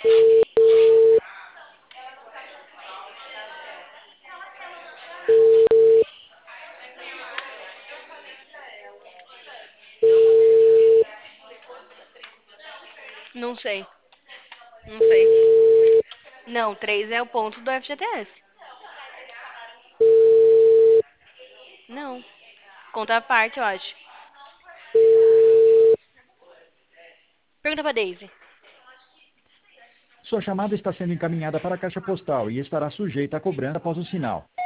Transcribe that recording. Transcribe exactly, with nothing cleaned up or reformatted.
Não sei. Não sei. Não, três é o ponto do F G T S. Não. Conta a parte, eu acho. Pergunta pra Daisy. Sua chamada está sendo encaminhada para a caixa postal e estará sujeita a cobrança após o sinal.